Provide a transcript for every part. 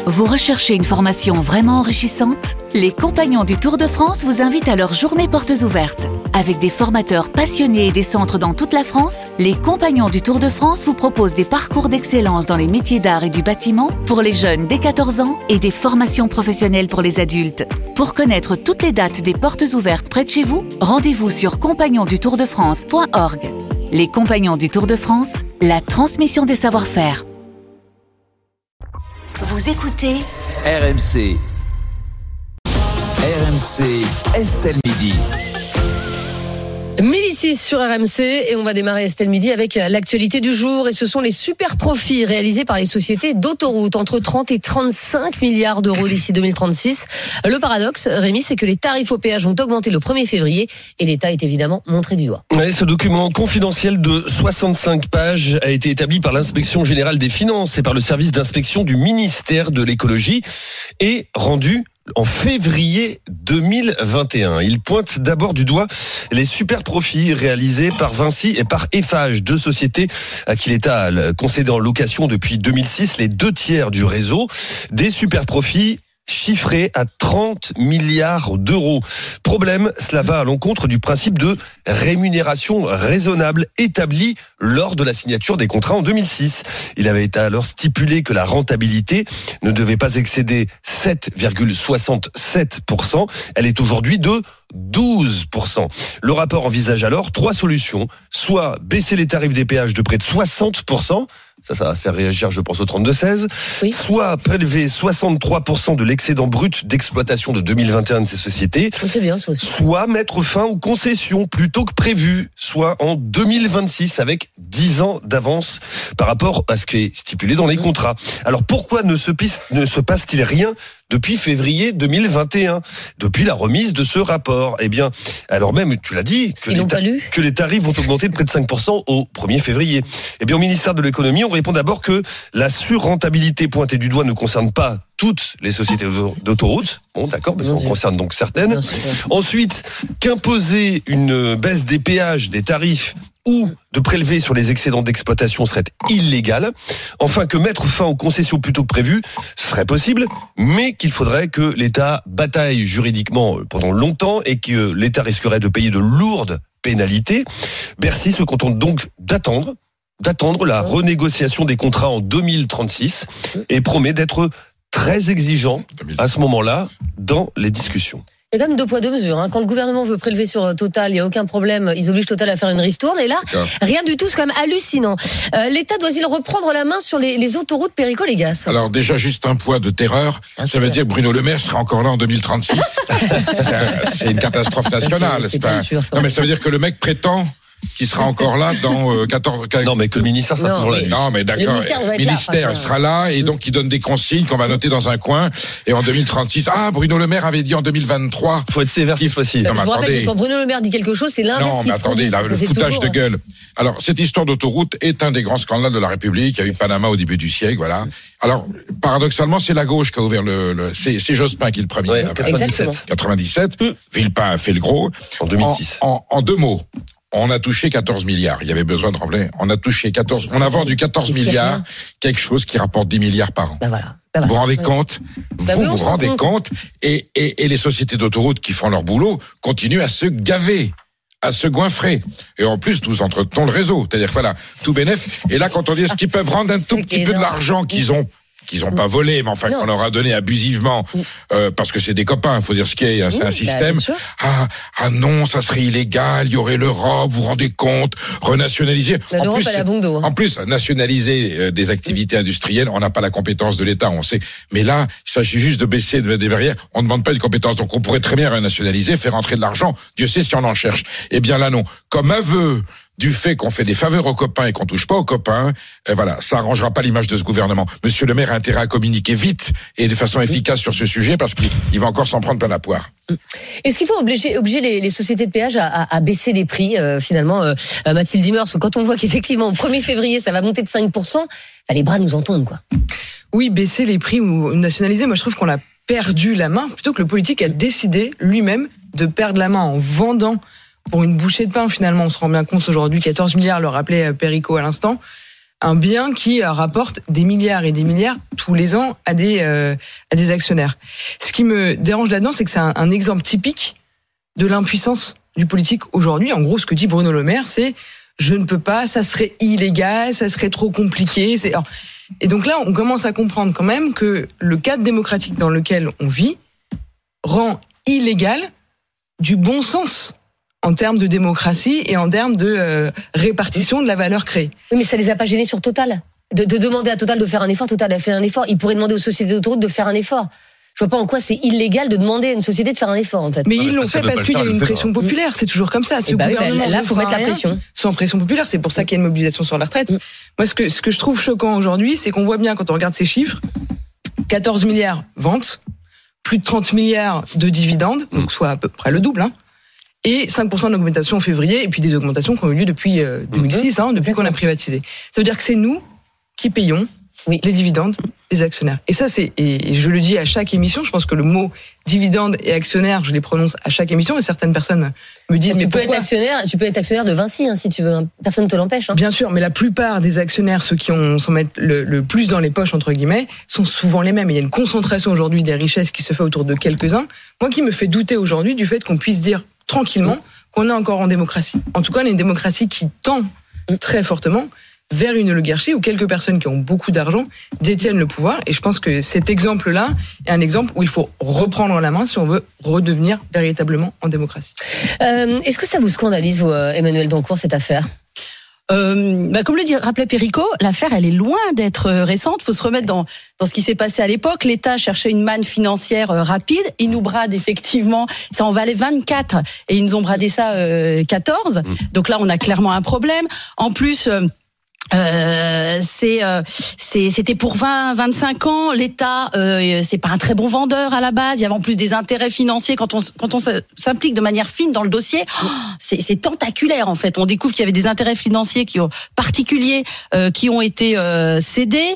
Vous recherchez une formation vraiment enrichissante ? Les Compagnons du Tour de France vous invitent à leur journée portes ouvertes. Avec des formateurs passionnés et des centres dans toute la France, les Compagnons du Tour de France vous proposent des parcours d'excellence dans les métiers d'art et du bâtiment pour les jeunes dès 14 ans et des formations professionnelles pour les adultes. Pour connaître toutes les dates des portes ouvertes près de chez vous, rendez-vous sur compagnonsdutourdefrance.org. Les Compagnons du Tour de France, la transmission des savoir-faire. Vous écoutez RMC. RMC, Estelle Midi. 1006 sur RMC et on va démarrer Estelle Midi avec l'actualité du jour et ce sont les super profits réalisés par les sociétés d'autoroutes entre 30 et 35 milliards d'euros d'ici 2036. Le paradoxe, Rémi, c'est que les tarifs au péage vont augmenter le 1er février et l'État est évidemment montré du doigt. Ouais, ce document confidentiel de 65 pages a été établi par l'Inspection Générale des Finances et par le service d'inspection du ministère de l'Écologie et rendu en février 2021. Il pointe d'abord du doigt les super profits réalisés par Vinci et par Eiffage, deux sociétés à qui l'État a concédé en location depuis 2006 les 2/3 du réseau. Des super profits chiffré à 30 milliards d'euros. Problème, cela va à l'encontre du principe de rémunération raisonnable établi lors de la signature des contrats en 2006. Il avait été alors stipulé que la rentabilité ne devait pas excéder 7,67%. Elle est aujourd'hui de 12%. Le rapport envisage alors 3 solutions. Soit baisser les tarifs des péages de près de 60%, ça va faire réagir, je pense, au 32-16. Oui. Soit prélever 63% de l'excédent brut d'exploitation de 2021 de ces sociétés. C'est bien, ça aussi. Soit mettre fin aux concessions plus tôt que prévu, soit en 2026 avec 10 ans d'avance par rapport à ce qui est stipulé dans les contrats. Alors pourquoi ne se passe-t-il rien depuis février 2021, depuis la remise de ce rapport? Eh bien, alors même, tu l'as dit, que les tarifs vont augmenter de près de 5% au 1er février. Eh bien, au ministère de l'économie, on répond d'abord que la surrentabilité pointée du doigt ne concerne pas toutes les sociétés d'autoroutes. Bon, d'accord, mais ça en concerne donc certaines. Ensuite, qu'imposer une baisse des péages, des tarifs ou de prélever sur les excédents d'exploitation serait illégal. Enfin, que mettre fin aux concessions plus tôt que prévu serait possible, mais qu'il faudrait que l'État bataille juridiquement pendant longtemps et que l'État risquerait de payer de lourdes pénalités. Bercy se contente donc d'attendre la renégociation des contrats en 2036 et promet d'être très exigeant à ce moment-là dans les discussions. Il y a quand même 2 poids 2 mesures. Quand le gouvernement veut prélever sur Total, il n'y a aucun problème. Ils obligent Total à faire une ristourne. Et là, rien du tout. C'est quand même hallucinant. L'État doit-il reprendre la main sur les autoroutes Péricot-Légas? Alors déjà, juste un poids de terreur. Ça veut dire que Bruno Le Maire sera encore là en 2036. C'est une catastrophe nationale. Non, mais ça veut dire que le mec prétend qui sera encore là dans 14... Non, mais que le ministère sera toujours là. Non, mais d'accord. Le ministère sera là et donc il donne des consignes qu'on va noter dans un coin. Et en 2036, Bruno Le Maire avait dit en 2023... Faut être sévère cette fois-ci. Je vous rappelle que quand Bruno Le Maire dit quelque chose, c'est l'inverse. Non, mais attendez, le foutage de gueule. Alors, cette histoire d'autoroute est un des grands scandales de la République. Il y a eu Panama au début du siècle, voilà. Alors, paradoxalement, c'est la gauche qui a ouvert c'est Jospin qui est le premier. Ouais, 97. Villepin a fait le gros. En 2006. En 2 mots. On a touché 14 milliards. Il y avait besoin de rappeler. On a vendu 14 milliards, quelque chose qui rapporte 10 milliards par an. Vous vous rendez compte? Vous vous rendez compte? Et les sociétés d'autoroutes qui font leur boulot continuent à se gaver, à se goinfrer. Et en plus, nous entretenons le réseau. C'est-à-dire, voilà, tout bénef. Et là, quand on dit est-ce qu'ils peuvent rendre un tout petit peu de l'argent qu'ils ont pas volé, mais enfin qu'on leur a donné abusivement, parce que c'est des copains, il faut dire ce qu'il y a, c'est un système. Non, ça serait illégal, il y aurait l'Europe, vous vous rendez compte, renationaliser. En plus, nationaliser des activités industrielles, on n'a pas la compétence de l'État, on sait. Mais là, il s'agit juste de baisser des verrières, on ne demande pas une compétence, donc on pourrait très bien renationaliser, faire rentrer de l'argent, Dieu sait si on en cherche. Eh bien là non, comme aveu du fait qu'on fait des faveurs aux copains et qu'on touche pas aux copains, ça arrangera pas l'image de ce gouvernement. Monsieur le maire a intérêt à communiquer vite et de façon efficace sur ce sujet parce qu'il va encore s'en prendre plein la poire. Est-ce qu'il faut obliger les sociétés de péage à baisser les prix finalement, Mathilde Diemers, quand on voit qu'effectivement au 1er février ça va monter de 5%, les bras nous en tombent quoi. Oui, baisser les prix ou nationaliser, moi je trouve qu'on a perdu la main plutôt que le politique a décidé lui-même de perdre la main en vendant pour une bouchée de pain. Finalement, on se rend bien compte aujourd'hui, 14 milliards, le rappelait Perico à l'instant. un bien qui rapporte des milliards et des milliards tous les ans à des actionnaires. Ce qui me dérange là-dedans, c'est que c'est un exemple typique de l'impuissance du politique aujourd'hui. En gros, ce que dit Bruno Le Maire, c'est « je ne peux pas, ça serait illégal, ça serait trop compliqué ». Et donc là, on commence à comprendre quand même que le cadre démocratique dans lequel on vit rend illégal du bon sens en termes de démocratie et en termes de répartition de la valeur créée. Oui, mais ça les a pas gênés sur Total de demander à Total de faire un effort. Total a fait un effort. Ils pourraient demander aux sociétés d'autoroutes de faire un effort. Je vois pas en quoi c'est illégal de demander à une société de faire un effort, en fait. Mais ils l'ont fait parce qu'il y a une pression populaire. C'est toujours comme ça. Si le gouvernement là, faut mettre la pression. Sans pression populaire, c'est pour ça qu'il y a une mobilisation sur la retraite. Moi, ce que je trouve choquant aujourd'hui, c'est qu'on voit bien quand on regarde ces chiffres, 14 milliards ventes, plus de 30 milliards de dividendes, donc soit à peu près le double, et 5% d'augmentation en février, et puis des augmentations qui ont eu lieu depuis 2006, depuis qu'on a privatisé. Ça veut dire que c'est nous qui payons les dividendes des actionnaires. Et ça, et je le dis à chaque émission, je pense que le mot dividende et actionnaire, je les prononce à chaque émission, et certaines personnes me disent, mais pourquoi? Tu peux être actionnaire de Vinci, si tu veux. Personne ne te l'empêche. Bien sûr, mais la plupart des actionnaires, ceux qui s'en mettent le plus dans les poches, entre guillemets, sont souvent les mêmes. Il y a une concentration aujourd'hui des richesses qui se fait autour de quelques-uns. Moi, qui me fait douter aujourd'hui du fait qu'on puisse dire tranquillement qu'on est encore en démocratie. En tout cas, on est une démocratie qui tend très fortement vers une oligarchie où quelques personnes qui ont beaucoup d'argent détiennent le pouvoir. Et je pense que cet exemple-là est un exemple où il faut reprendre la main si on veut redevenir véritablement en démocratie. Est-ce que ça vous scandalise, vous, Emmanuel Dancourt, cette affaire ? Comme le rappelait Perico, l'affaire elle est loin d'être récente. Faut se remettre dans ce qui s'est passé à l'époque. L'État cherchait une manne financière rapide. Ils nous bradent effectivement. Ça en valait 24 et ils nous ont bradé ça 14. Donc là on a clairement un problème. En plus. C'était pour 20-25 ans. L'État, c'est pas un très bon vendeur à la base. Il y avait en plus des intérêts financiers quand on s'implique de manière fine dans le dossier. C'est tentaculaire en fait. On découvre qu'il y avait des intérêts financiers particuliers qui ont été cédés.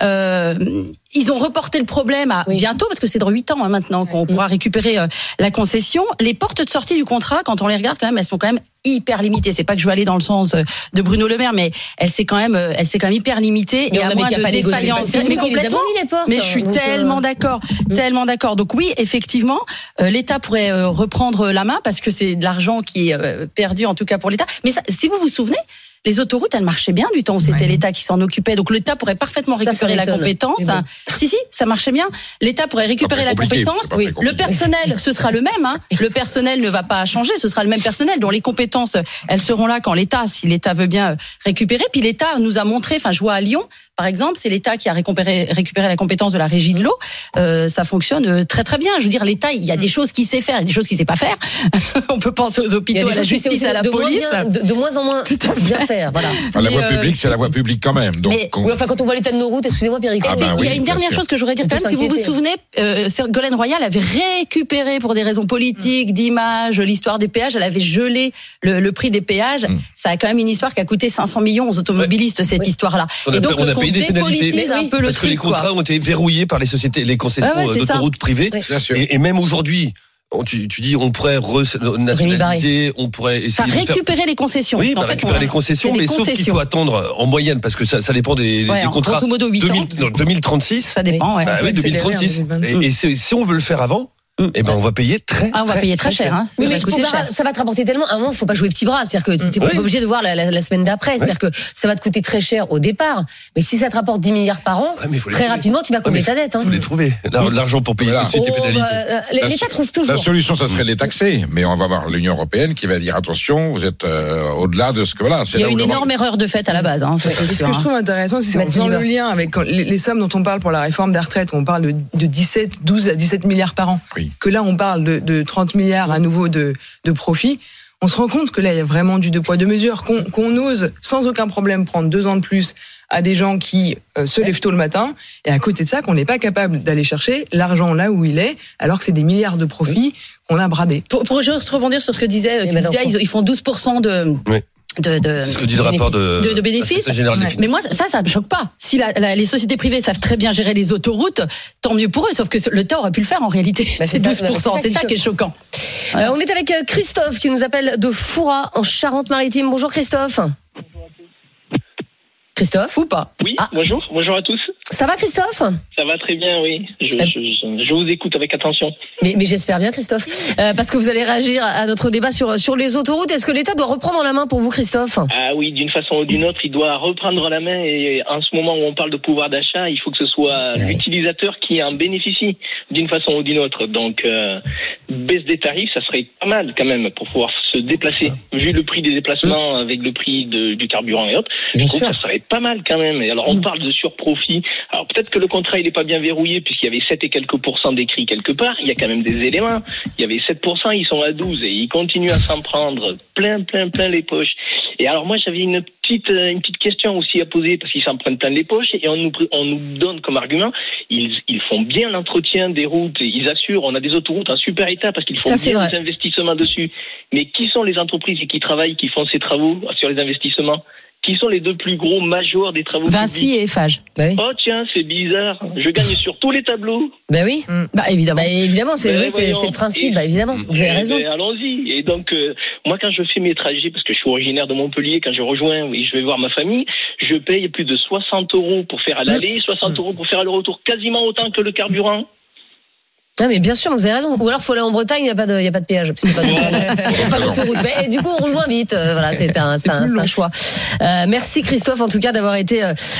Ils ont reporté le problème à bientôt, parce que c'est dans 8 ans maintenant qu'on pourra récupérer la concession. Les portes de sortie du contrat, quand on les regarde quand même, elles sont quand même hyper limitées. C'est pas que je veux aller dans le sens de Bruno Le Maire, mais elle s'est quand même hyper limitée. Et à moins de défaillance. Mais complètement. Mais je suis tellement d'accord. Donc oui, effectivement, l'État pourrait reprendre la main parce que c'est de l'argent qui est perdu en tout cas pour l'État. Mais ça, si vous vous souvenez, les autoroutes, elles marchaient bien du temps où c'était l'État qui s'en occupait. Donc l'État pourrait parfaitement récupérer la compétence. Si, ça marchait bien. L'État pourrait récupérer la compétence. Le personnel, ce sera le même. Le personnel ne va pas changer. Ce sera le même personnel dont les compétences, elles seront là quand si l'État veut bien récupérer. Puis l'État nous a montré, je vois à Lyon, par exemple, c'est l'État qui a récupéré la compétence de la régie de l'eau. Ça fonctionne très très bien. Je veux dire, l'État, il y a des choses qu'il sait faire, et des choses qu'il sait pas faire. On peut penser aux hôpitaux, à la justice, à la police. De moins en moins bien faire. Voilà. La voie publique, c'est la voie publique quand même. Donc, quand on voit l'état de nos routes, excusez-moi, Perico. Il y a une dernière chose que je voudrais dire quand même. Si vous vous souvenez, Ségolène Royal avait récupéré pour des raisons politiques, d'image, l'histoire des péages. Elle avait gelé le prix des péages. Ça a quand même une histoire qui a coûté 500 millions aux automobilistes, cette histoire-là. Et donc, on a payé des pénalités un peu le parce que les contrats ont été verrouillés par les sociétés, les concessions d'autoroutes privées. Et même aujourd'hui. Tu dis on pourrait nationaliser, on pourrait essayer de récupérer les concessions. Oui, récupérer les concessions, mais sauf qu'il faut attendre en moyenne parce que ça dépend des contrats. Grosso modo 8 ans. 2036. Ça dépend. 2036. Et si on veut le faire avant. On va payer très cher. Oui, mais ça va te rapporter tellement. À un moment, faut pas jouer petit bras. C'est-à-dire que tu es pas obligé de voir la semaine d'après. C'est-à-dire que ça va te coûter très cher au départ. Mais si ça te rapporte 10 milliards par an, très rapidement, tu vas combler ta dette. Il faut les trouver. L'argent pour payer tout de suite les pénalités. L'État trouve toujours. La solution, ça serait de les taxer. Mais on va voir l'Union européenne qui va dire attention, vous êtes au-delà de ce que voilà. Il y a une énorme erreur de fait à la base. Ce que je trouve intéressant, c'est dans le lien avec les sommes dont on parle pour la réforme des retraites. On parle de 12 à 17 milliards par an. Que là, on parle de 30 milliards à nouveau de profit, on se rend compte que là, il y a vraiment du deux poids, deux mesures, qu'on ose sans aucun problème prendre 2 ans de plus à des gens qui se lèvent tôt le matin, et à côté de ça, qu'on n'est pas capable d'aller chercher l'argent là où il est, alors que c'est des milliards de profits qu'on a bradés. Pour juste rebondir sur ce que disait, ils font 12% de... Oui. Ce que dit le rapport de bénéfices. Mais moi, ça me choque pas. Si les sociétés privées savent très bien gérer les autoroutes, tant mieux pour eux. Sauf que l'État aurait pu le faire en réalité. C'est 12%. C'est ça qui est choquant. On est avec Christophe qui nous appelle de Foura en Charente-Maritime. Bonjour Christophe. Christophe ou pas? Oui, bonjour à tous. Ça va Christophe? Ça va très bien, oui. Je vous écoute avec attention. Mais j'espère bien Christophe, parce que vous allez réagir à notre débat sur les autoroutes. Est-ce que l'État doit reprendre la main pour vous Christophe? Ah oui, d'une façon ou d'une autre, il doit reprendre la main et en ce moment où on parle de pouvoir d'achat, il faut que ce soit l'utilisateur qui en bénéficie d'une façon ou d'une autre. Donc, baisse des tarifs, ça serait pas mal quand même pour pouvoir se déplacer. Vu le prix des déplacements avec le prix du carburant et autres, je trouve que ça serait pas mal quand même. Et alors on parle de surprofit. Alors peut-être que le contrat il est pas bien verrouillé puisqu'il y avait 7 et quelques % d'écrits quelque part. Il y a quand même des éléments. Il y avait 7%, ils sont à 12 et ils continuent à s'en prendre plein les poches. Et alors moi j'avais une petite question aussi à poser parce qu'ils s'en prennent plein les poches et on nous donne comme argument ils font bien l'entretien des routes et ils assurent on a des autoroutes en super état parce qu'ils font bien des investissements dessus. Mais qui sont les entreprises qui travaillent qui font ces travaux sur les investissements? Qui sont les 2 plus gros majors des travaux Vinci publics? et Eiffage. Bah oui. Oh tiens, c'est bizarre. Je gagne sur tous les tableaux. Bah oui. Bah évidemment. C'est le principe. Bah évidemment. Vous avez raison. Allons-y. Et donc moi quand je fais mes trajets parce que je suis originaire de Montpellier, quand je rejoins et je vais voir ma famille, je paye plus de 60 € pour faire à l'aller, 60 € pour faire à le retour, quasiment autant que le carburant. Ah mais bien sûr, vous avez raison. Ou alors faut aller en Bretagne, il y a pas de péage, parce qu'il y a pas d'autoroute. Mais du coup, on roule moins vite. Voilà, c'est un choix. Merci Christophe en tout cas d'avoir été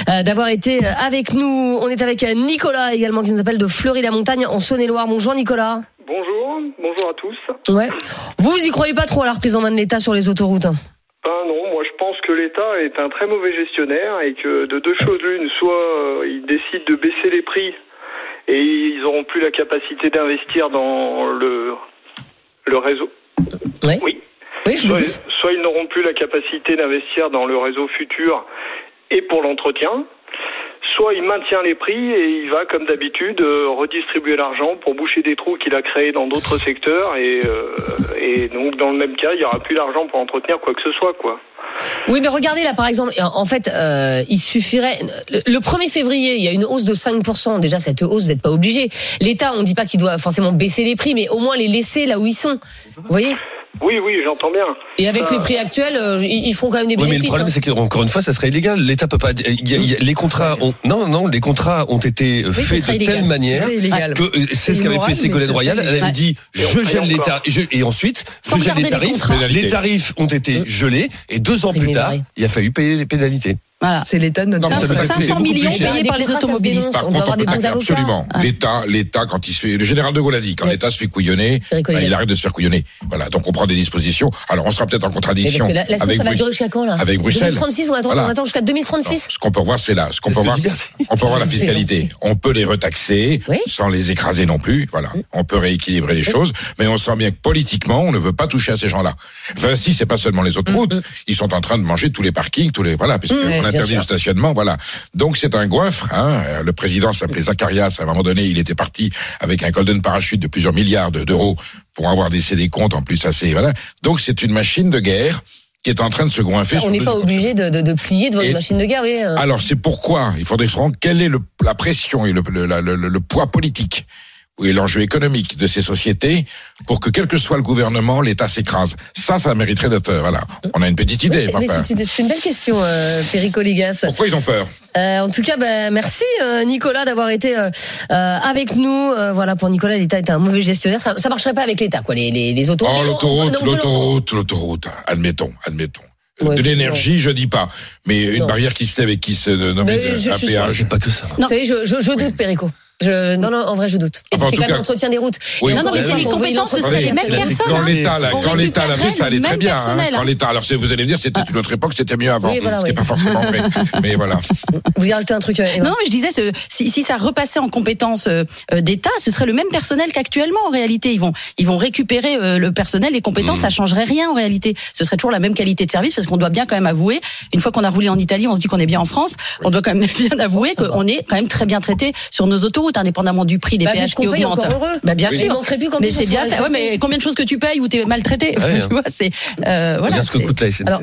avec nous. On est avec Nicolas également qui nous appelle de Fleury-la-Montagne en Saône-et-Loire. Bonjour Nicolas. Bonjour à tous. Ouais. Vous y croyez pas trop à la reprise en main de l'État sur les autoroutes? Non, moi je pense que l'État est un très mauvais gestionnaire et que de 2 choses l'une, soit il décide de baisser les prix et ils n'auront plus la capacité d'investir dans le réseau. Oui, soit ils n'auront plus la capacité d'investir dans le réseau futur et pour l'entretien, soit il maintient les prix et il va, comme d'habitude, redistribuer l'argent pour boucher des trous qu'il a créés dans d'autres secteurs et donc dans le même cas, il n'y aura plus d'argent pour entretenir quoi que ce soit, quoi. Oui, mais regardez là, par exemple, en fait, il suffirait... Le 1er février, il y a une hausse de 5%. Déjà, cette hausse, vous n'êtes pas obligé. L'État, on ne dit pas qu'il doit forcément baisser les prix, mais au moins les laisser là où ils sont. Vous voyez ? Oui, j'entends bien. Et avec les prix actuels, ils font quand même des bénéfices. Mais le problème, c'est qu'encore une fois, ça serait illégal. L'État peut pas. Les contrats les contrats ont été faits de telle manière que c'est ce qu'avait fait Ségolène Royal. Elle avait dit je gèle l'État et ensuite je gèle les tarifs. Les tarifs ont été gelés et 2 ans plus tard, il a fallu payer les pénalités. Voilà. C'est l'État de notre 500 millions payés par les automobilistes. Par contre, absolument. L'État, quand il se fait, le général de Gaulle a dit, quand l'État se fait couillonner, il arrête de se faire couillonner. Voilà. Donc, on prend des dispositions. Alors, on sera peut-être en contradiction. Ça va durer jusqu'à quand, là? Avec Bruxelles. 2036, on attend jusqu'à 2036. Ce qu'on peut voir, c'est là. On peut voir la fiscalité. On peut les retaxer, sans les écraser non plus. Voilà. On peut rééquilibrer les choses. Mais on sent bien que politiquement, on ne veut pas toucher à ces gens-là. Vinci, c'est pas seulement les autoroutes. Ils sont en train de manger tous les parkings, voilà, parce qu'on interdit le stationnement, voilà. Donc c'est un goinfre, Le président s'appelait Zacharias, à un moment donné, il était parti avec un golden parachute de plusieurs milliards d'euros pour avoir des comptes en plus assez, voilà. Donc c'est une machine de guerre qui est en train de se goinfrer. On n'est pas obligé de plier devant une machine de guerre, oui. Alors c'est pourquoi il faudrait se rendre quelle est la pression et le poids politique et l'enjeu économique de ces sociétés pour que quel que soit le gouvernement, l'État s'écrase. Ça mériterait d'être... Voilà, on a une petite idée. C'est une belle question, Perico Légas. Pourquoi ils ont peur? En tout cas, merci Nicolas d'avoir été avec nous. Voilà, pour Nicolas, l'État est un mauvais gestionnaire. Ça marcherait pas avec l'État, quoi. Les autoroutes. L'autoroute. Admettons. De l'énergie, je dis pas, mais une barrière qui se lève et qui se nomme un péage. C'est pas que ça. Vous savez, je doute, Perico. Non, en vrai, je doute. Et c'est quand même l'entretien des routes. Oui, non, mais c'est les compétences, ce seraient les mêmes personnes. Quand l'État l'a fait, ça allait très bien. Quand l'État, alors vous allez me dire, c'était une autre époque, c'était mieux avant. Ce qui n'est pas forcément vrai. Mais voilà. Vous voulez rajouter un truc, Emma? Non, mais je disais, si ça repassait en compétences d'État, ce serait le même personnel qu'actuellement, en réalité. Ils vont récupérer le personnel, les compétences, ça changerait rien, en réalité. Ce serait toujours la même qualité de service, parce qu'on doit bien quand même avouer, une fois qu'on a roulé en Italie, on se dit qu'on est bien en France, on doit quand même bien avouer qu'on est quand même très bien traité sur nos autoroutes, indépendamment du prix des péages qui augmentent. Bien sûr. Mais c'est bien fait. Mais combien de choses que tu payes où t'es maltraité? Tu vois, c'est voilà. Ce que coûte la SNCF.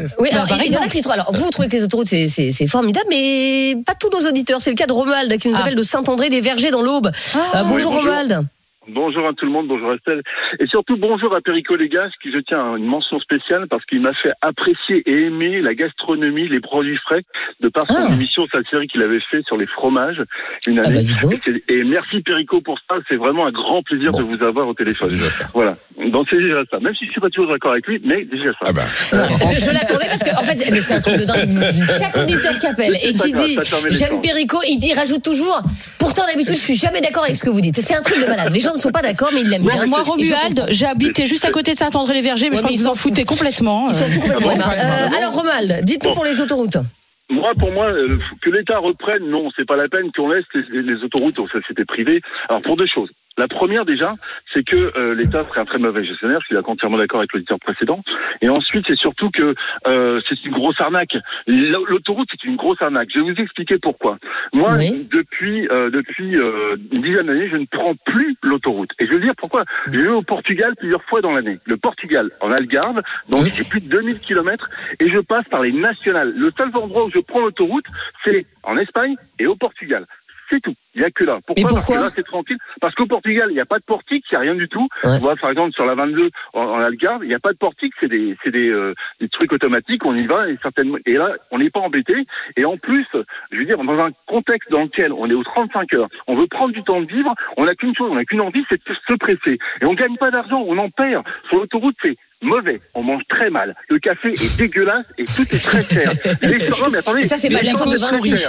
Alors, vous trouvez que les autoroutes c'est formidable, mais pas tous nos auditeurs. C'est le cas de Romuald qui nous appelle de Saint-André-les-Vergers dans l'Aube. Bonjour Romuald. Bonjour à tout le monde, bonjour Estelle. Et surtout bonjour à Perico Légas, qui je tiens à une mention spéciale parce qu'il m'a fait apprécier et aimer la gastronomie, les produits frais, de par son émission, sa série qu'il avait fait sur les fromages une année. Et merci Perico pour ça, c'est vraiment un grand plaisir de vous avoir au téléphone. C'est déjà ça. Voilà. Donc c'est déjà ça. Même si je suis pas toujours d'accord avec lui, mais déjà ça. Je l'attendais parce que, en fait, mais c'est un truc de dingue. Chaque auditeur qui appelle et qui dit, j'aime Perico, il rajoute toujours, pourtant d'habitude je suis jamais d'accord avec ce que vous dites. C'est un truc de malade. Les gens ne sont pas d'accord, mais ils l'aiment bien. Moi, Romuald, j'ai habité juste à côté de Saint-André-les-Vergers, mais je crois qu'ils s'en foutaient complètement. Ils s'en foutent complètement. Alors, Romuald, dites-nous pour les autoroutes. Pour moi, que l'État reprenne, non, c'est pas la peine qu'on laisse les autoroutes aux sociétés privées. Alors, pour deux choses. La première, déjà, c'est que l'État serait un très mauvais gestionnaire. Je suis entièrement d'accord avec l'auditeur précédent. Et ensuite, c'est surtout que c'est une grosse arnaque. L'autoroute, c'est une grosse arnaque. Je vais vous expliquer pourquoi. Moi, depuis une dizaine d'années, je ne prends plus l'autoroute. Et je vais vous dire pourquoi. Je vais au Portugal plusieurs fois dans l'année. Le Portugal, en Algarve, donc c'est plus de 2000 kilomètres, et je passe par les nationales. Le seul endroit où je prends l'autoroute, c'est en Espagne et au Portugal. C'est tout. Il n'y a que là. Pourquoi ? Parce que là, c'est tranquille. Parce qu'au Portugal, il n'y a pas de portique, il n'y a rien du tout. On voit, par exemple, sur la 22, en Algarve, il n'y a pas de portique, c'est des trucs automatiques, on y va, et là, on n'est pas embêté. Et en plus, je veux dire, dans un contexte dans lequel on est aux 35 heures, on veut prendre du temps de vivre, on n'a qu'une chose, on n'a qu'une envie, c'est de se presser. Et on gagne pas d'argent, on en perd. Sur l'autoroute, c'est mauvais, on mange très mal. Le café est dégueulasse et tout est très cher. Non mais attendez, ça c'est pas de la faute de Vinci.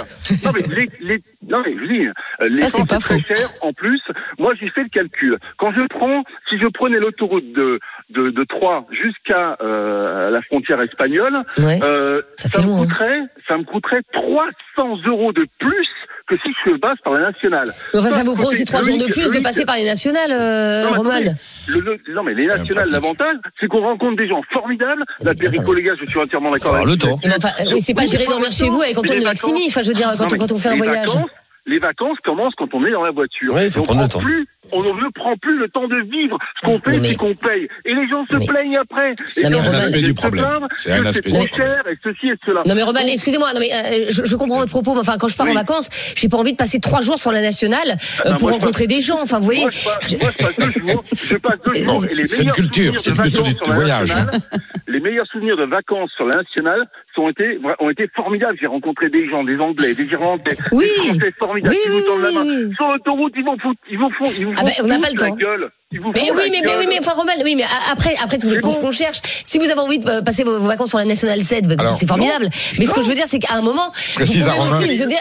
Non mais je veux dire, l'essence est très cher. En plus, moi j'ai fait le calcul. Si je prenais l'autoroute de Troyes jusqu'à la frontière espagnole, ça me coûterait 300 € de plus que si je passe par la nationale. Enfin, ça vous prend aussi 3 jours de plus de passer par les nationales, Romuald. Non, mais les nationales, l'avantage, c'est qu'on rencontre des gens formidables. La Perico, les gars, je suis entièrement d'accord avec vous. C'est pas j'irai dormir chez vous avec Antoine de Maximi. Enfin, je veux dire, quand on fait un voyage. Les vacances commencent quand on est dans la voiture. Ouais, il faut prendre le temps. On ne prend plus le temps de vivre. Ce qu'on fait, c'est qu'on paye. Et les gens se plaignent après. C'est un aspect du problème. C'est un aspect du problème. Et ceci et cela. Non mais Romuald, excusez-moi, je comprends votre propos, mais enfin quand je pars en vacances, j'ai pas envie de passer 3 jours sur la nationale pour rencontrer des gens. Enfin, vous voyez. Moi, je passe 2 jours. C'est une culture du voyage. Les meilleurs souvenirs de vacances sur la nationale ont été formidables. J'ai rencontré des gens, des Anglais, des Irlandais, des Français formidables qui vous tendent la main. Sur l'autoroute, ils vous font on n'a pas le temps. Gueule. Mais enfin Romuald, mais après tous les courses qu'on cherche, si vous avez envie de passer vos vacances sur la Nationale 7, c'est formidable. Mais ce que je veux dire, c'est qu'à un moment, précise à Romain,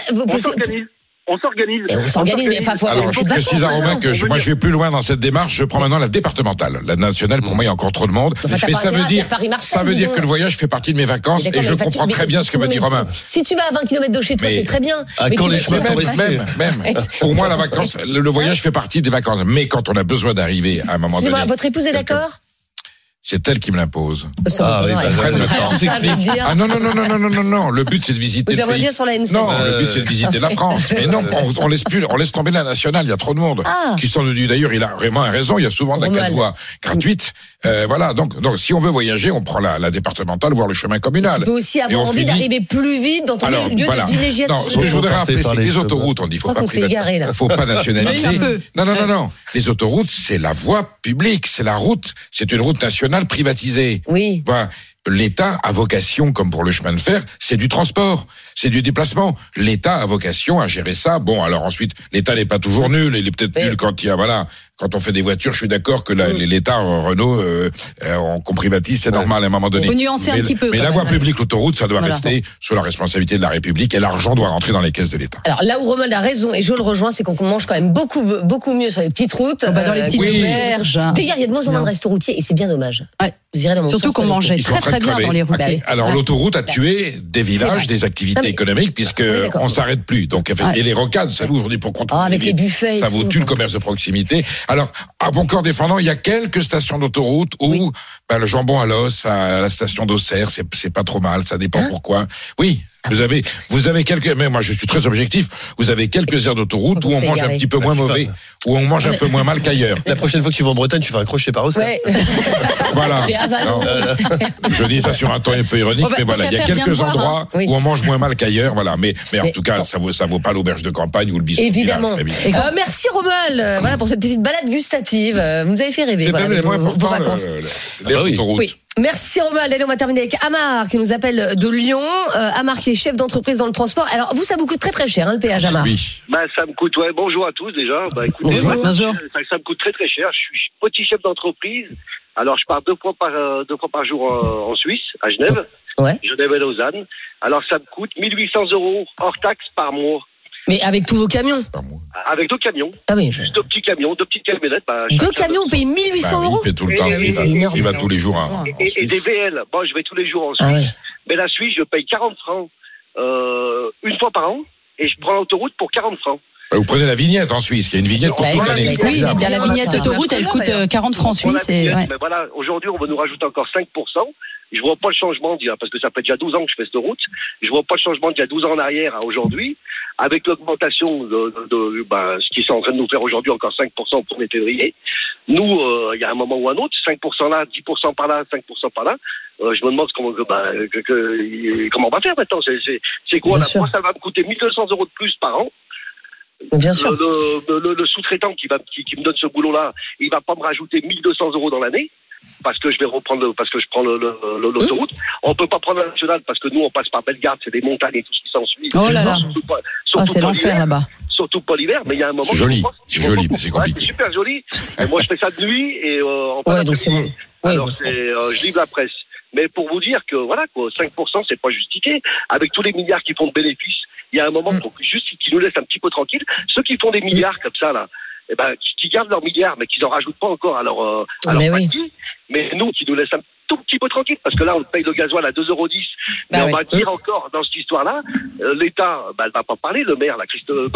on s'organise. Mais enfin, alors, je précise à Romain que moi, je vais plus loin dans cette démarche. Je prends maintenant la départementale. La nationale, pour moi, il y a encore trop de monde. Mais ça veut dire que le voyage fait partie de mes vacances et je comprends très bien ce que me dit Romain. Si tu vas à 20 km de chez toi, c'est très bien. Quand les chemins même. Pour moi, la vacance, le voyage fait partie des vacances. Mais quand on a besoin d'arriver à un moment donné. Votre épouse est d'accord? C'est elle qui me l'impose. Non. Le but, c'est de visiter le pays. Bien sur la N7. Non, le but, c'est de visiter la France. Mais non, on laisse tomber la nationale. Il y a trop de monde qui sont venus. D'ailleurs, il a vraiment raison. Il y a souvent de la 4 voies gratuite. Voilà. Donc, si on veut voyager, on prend la départementale, voire le chemin communal. Tu peux aussi avoir envie d'arriver plus vite dans ton lieu de villégiature. Non, ce que je voudrais rappeler, c'est que les autoroutes, on dit, faut pas nationaliser. Non. Les autoroutes, c'est la voie publique, c'est la route. C'est une route nationale privatisée. Oui. Voilà. L'État a vocation, comme pour le chemin de fer, c'est du transport, c'est du déplacement. L'État a vocation à gérer ça. Bon, alors ensuite, l'État n'est pas toujours nul. Il est peut-être nul quand quand on fait des voitures. Je suis d'accord que l'État, Renault, qu'on privatise, c'est normal à un moment donné. Faut nuancer un petit peu. Mais la voie publique, l'autoroute, ça doit rester sous la responsabilité de la République et l'argent doit rentrer dans les caisses de l'État. Alors là où Romuald a raison et je le rejoins, c'est qu'on mange quand même beaucoup mieux sur les petites routes, dans les petites auberges. D'ailleurs, il y a de moins en moins de restos routiers et c'est bien dommage. Vous irez dans mon surtout qu'on mangeait très bien dans les routiers. Alors l'autoroute a tué des villages, des activités économiques puisque on s'arrête plus. Donc et les rocades, ça vous aujourd'hui pour contrôler avec les buffets, ça vous tue le commerce de proximité. Alors à bon corps défendant, il y a quelques stations d'autoroute où le jambon à l'os à la station d'Auxerre, c'est pas trop mal, ça dépend pourquoi. Oui. Vous avez quelques, mais moi je suis très objectif, vous avez quelques aires d'autoroute où on mange un petit peu moins mauvais, où on mange un peu moins mal qu'ailleurs. La prochaine fois que tu vas en Bretagne, tu fais un crochet par Oscar. Ouais. Voilà. Je dis ça sur un ton un peu ironique, mais voilà, il y a quelques endroits où on mange moins mal qu'ailleurs, voilà. Mais en tout cas, ça vaut pas l'auberge de campagne ou le biscuit. Évidemment. Merci Romuald, voilà pour cette petite balade gustative. Vous nous avez fait rêver. C'est un élément important, l'aire d'autoroute. Oui. Merci Romuald. Allez, on va terminer avec Amar qui nous appelle de Lyon. Amar qui est chef d'entreprise dans le transport. Alors vous, ça vous coûte très très cher, le péage, Amar. Oui. Ça me coûte. Bonjour à tous déjà. Écoutez, bonjour. Ça me coûte très très cher. Je suis petit chef d'entreprise. Alors je pars deux fois par jour en Suisse, à Genève. Ouais. Genève et Lausanne. Alors ça me coûte 1 800 € hors taxe par mois. Mais avec tous vos camions? Avec 2 camions. Ah oui. Juste 2 petits camions, 2 petites camionnettes. 2 camions, vous payez 1 800 €? Il fait tout le temps, il va tous les jours en Suisse. Et des VL. Bon, je vais tous les jours en Suisse. Ah ouais. Mais la Suisse, je paye 40 francs une fois par an. Et je prends l'autoroute pour 40 francs. Vous prenez la vignette en Suisse, il y a une vignette pour toute l'année. Oui, il y a la vignette autoroute, elle coûte 40 francs suisses. Mais voilà, aujourd'hui, on va nous rajouter encore 5%. Je vois pas le changement, parce que ça fait déjà 12 ans que je fais cette route. Je vois pas le changement d'il y a 12 ans en arrière à aujourd'hui. Avec l'augmentation de ce qu'ils sont en train de nous faire aujourd'hui, encore 5% pour les février. Nous, il y a un moment ou un autre, 5% là, 10% par là, 5% par là. Je me demande comment on va faire maintenant. C'est quoi là? Moi, ça va me coûter 1 200 € de plus par an. Bien sûr. Le sous-traitant qui me donne ce boulot-là, il va pas me rajouter 1 200 € dans l'année. Parce que je prends l'autoroute. On peut pas prendre la nationale parce que nous on passe par Bellegarde, c'est des montagnes et tout ce qui s'ensuit. Oh là là. C'est l'enfer là-bas. Surtout pas l'hiver, mais il y a un moment. C'est joli, mais c'est compliqué. C'est super joli. Et moi je fais ça de nuit et donc c'est bon. Alors je livre la presse. Mais pour vous dire que voilà quoi, 5% c'est pas justifié. Avec tous les milliards qui font de bénéfices, il y a un moment juste qu'ils nous laissent un petit peu tranquille. Ceux qui font des milliards comme ça là, qui gardent leurs milliards, mais qui n'en rajoutent pas encore à leur partie. Mais nous, qui nous laissent un tout petit peu tranquille, parce que là, on paye le gasoil à 2,10 €. Mais on va dire encore, dans cette histoire-là, l'État, elle va pas parler, le maire,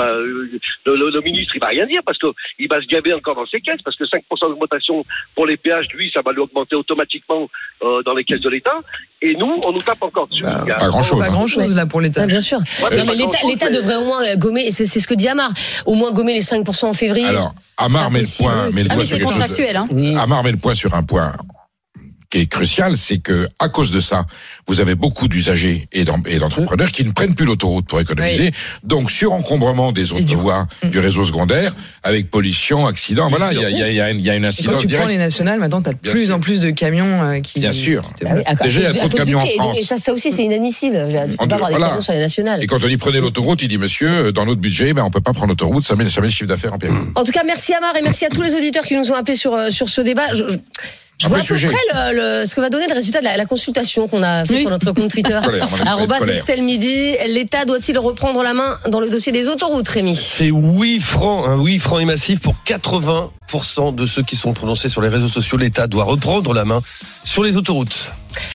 le ministre, il va rien dire, parce que il va se gaver encore dans ses caisses, parce que 5% d'augmentation pour les péages, lui, ça va lui augmenter automatiquement dans les caisses de l'État. Et nous, on nous tape encore dessus. Pas grand-chose. Pas grand-chose, là, pour l'État. Bien sûr. Non, mais l'État devrait au moins gommer, c'est ce que dit Amar, au moins gommer les 5% en février. Alors, Amar met le point sur quelque chose. Amar met le point sur un point qui est crucial, c'est que à cause de ça, vous avez beaucoup d'usagers et d'entrepreneurs qui ne prennent plus l'autoroute pour économiser. Donc surencombrement des autovoies du réseau secondaire, avec pollution, accidents. Voilà, il y a une incidence directe. Quand tu prends les nationales, maintenant t'as de plus en plus de camions qui. Bien sûr. Déjà il y a trop de camions en France. Et ça aussi c'est inadmissible. Tu peux pas avoir des camions sur les nationales. Et quand on dit prenez l'autoroute, il dit monsieur, dans notre budget, on peut pas prendre l'autoroute, ça met le chiffre d'affaires en péril. En tout cas, merci Amar et merci à tous les auditeurs qui nous ont appelés sur ce débat. Je vois à peu près ce que va donner le résultat de la consultation qu'on a fait sur notre compte Twitter. @Estelle Midi. L'État doit-il reprendre la main dans le dossier des autoroutes, Rémi? C'est oui franc, un oui franc et massif pour 80% de ceux qui sont prononcés sur les réseaux sociaux. L'État doit reprendre la main sur les autoroutes.